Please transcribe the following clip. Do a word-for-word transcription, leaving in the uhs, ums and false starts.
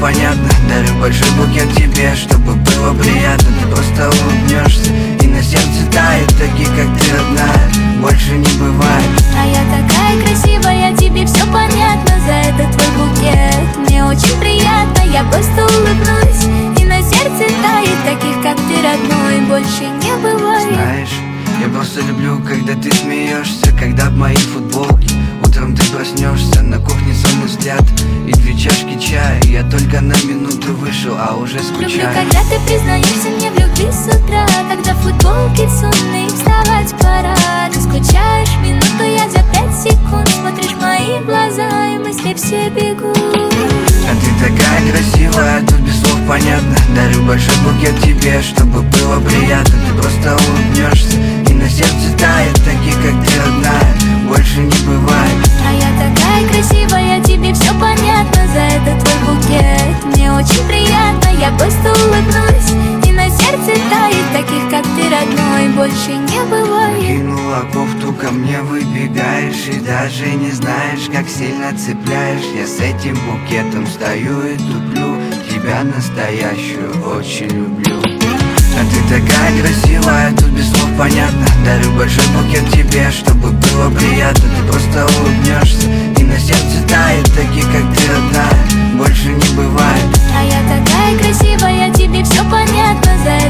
понятно. Дарю большой букет тебе, чтобы было приятно. Ты просто улыбнешься, и на сердце тает. Таких, как ты, родная, больше не бывает. А я такая красивая, тебе все понятно. За этот твой букет мне очень приятно. Я просто улыбнусь, и на сердце тает. Таких, как ты, родной, больше не бывает. Знаешь, я просто люблю, когда ты смеешься, когда в моей футболке утром ты проснешься, на кухне сонный взгляд и две чашки чая. Я только на минуту вышел, а уже скучаю. Люблю, когда ты признаешься мне в любви с утра, когда в футболке сонный вставать пора. Ты скучаешь минуту, я за пять секунд. Смотришь в мои глаза, и мысли все бегут. А ты такая красивая, тут без слов понятно. Дарю большой букет тебе, чтобы было приятно. Ты просто улыбнешься, и на сердце тает. Таких, как ты, родная, больше не бывает. А я такая красивая, тебе все понятно. За этот твой букет мне очень приятно. Я просто улыбнусь, и на сердце тает. Таких, как ты, родной, больше не бывает. Кинула кофту, ко мне выбегаешь, и даже не знаешь, как сильно цепляешь. Я с этим букетом стою и туплю. Тебя настоящую очень люблю. А ты такая красивая, тут без слов понятно. Дарю большой букет тебе, чтобы было приятно. Ты просто улыбнешься, и на сердце тает. Таких, как ты, родная, больше не бывает. А я такая красивая, тебе все понятно. За